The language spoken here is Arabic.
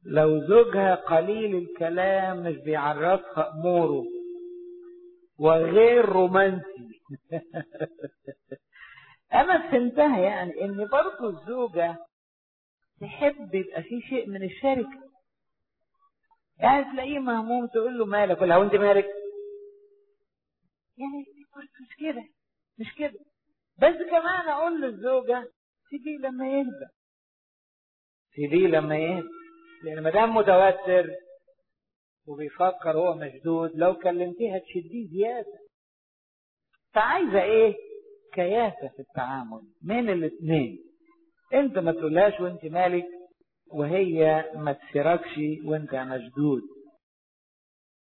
لو زوجها قليل الكلام مش بيعرفها اموره وغير رومانسي انا فهمتها يعني ان برضو الزوجة تحب يبقى في شيء من الشركة. يعني تلاقيه مهموم تقول له مالك، ولا هو انت مالك، يعني مش كده مش كده. بس كمان اقول للزوجة سيبيه لما يهدى، سيبيه لما يهدى، لان ما دام متوتر وبيفكر هو مشدود لو كلمتيها تشديه زيادة. فعايزة ايه؟ كياسة في التعامل من الاثنين. انت ما تقولهاش وانت مالك، وهي ما تسيركش وانت مشدود.